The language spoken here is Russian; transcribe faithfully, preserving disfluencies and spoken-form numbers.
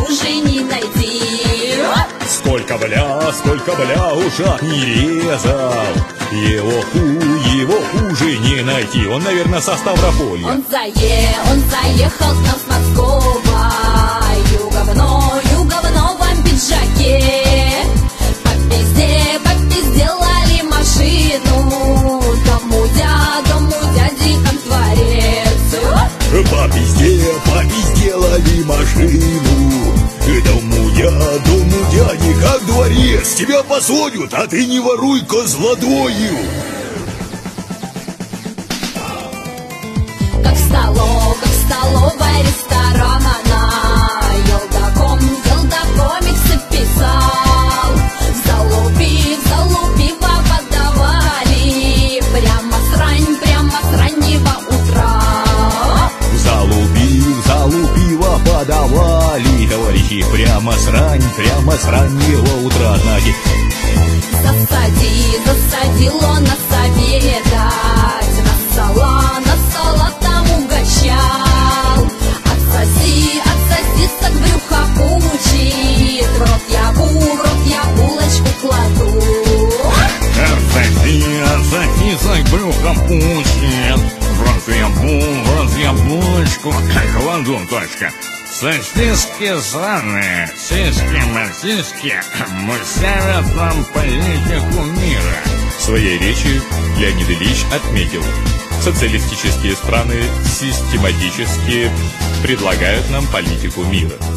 хуже не найти. Сколько бля, сколько бля уже не резал. Его ху, его хуже не найти. Он, наверное, со Ставрополья. Он зае, он заехал к нам с Москова. Юга в но, юга в новом пиджаке. По пизде, по пизде лали машину. Дому дя, дому дяди там творец. По пизде, по пизде лали машину. Дому дя, дому дяди как дворец. Тебя посадят, а ты не воруй козлодою. Как в столов, как в столовой ресторана. Елдаком, елдакомиксы писал. Залупив, залупива подавали. Прямо срань, прямо с раннего утра. Залупив, залупива подавали. Товарищи, прямо с рань, прямо с раннего утра. Знаете, Засади, засадил он нас обедать. Нассала, нассала там угощал. Отсоси, отсоси, сок брюха пучит. В рот я бу, рот я булочку кладу. отсоси, отсоси, сок брюха пучит. В рот я бу, в рот я булочку кладу, точка. Сосиски сраные, сиськи-масиськи, мусявят нам политику мира. В своей речи Леонид Ильич отметил: социалистические страны систематически предлагают нам политику мира.